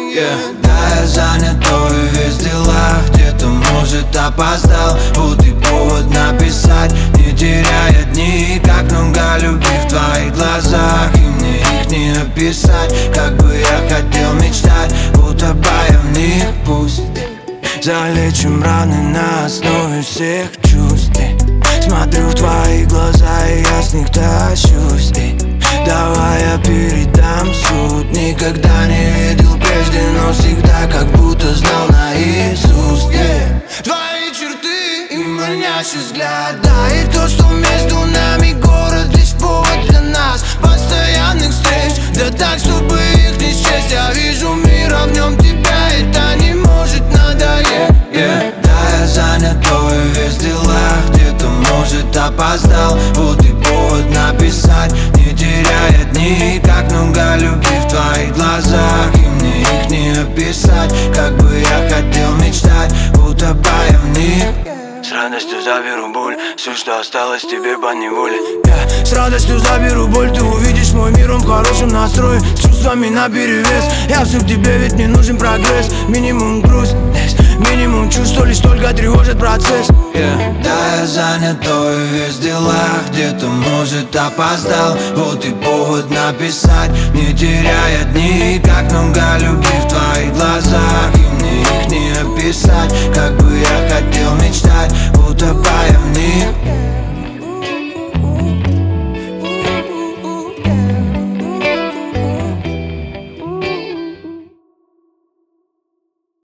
Да, я занят, то и весь в делах. Где-то, может, опоздал. Вот и повод написать, не теряя дни. Как много любви в твоих глазах, и мне их не описать. Как бы я хотел мечтать, будто бы я в них. Пусть залечим раны на основе всех чувств. Смотрю в твои глаза, и я с них тащусь. Давай я передам суть. Никогда не видел прежде, но всегда как будто знал наизусть. Твои черты и манящий взгляд. Да, и то, что между нами город, лишь повод для нас постоянных встреч. Да так, чтобы их не счесть. Я вижу мир, а в нем тебя, это не может надоесть. Да, я занят, то и весь в делах. Где-то, может, опоздал. Вот и повод написать, не теряя дни. Как много любви в твоих глазах, и мне их не описать. Как бы я хотел мечтать, будто бы я в них. С радостью заберу боль, все, что осталось тебе по неволе. С радостью заберу боль, ты увидишь мой мир, он в хорошем настрое. С чувствами наперевес, я все к тебе, ведь мне нужен прогресс. Минимум грусть, минимум чувств, лишь только тревожит процесс. Да, я занят, то и весь в делах. Где-то, может, опоздал. Вот и повод написать, не теряя дни. Как много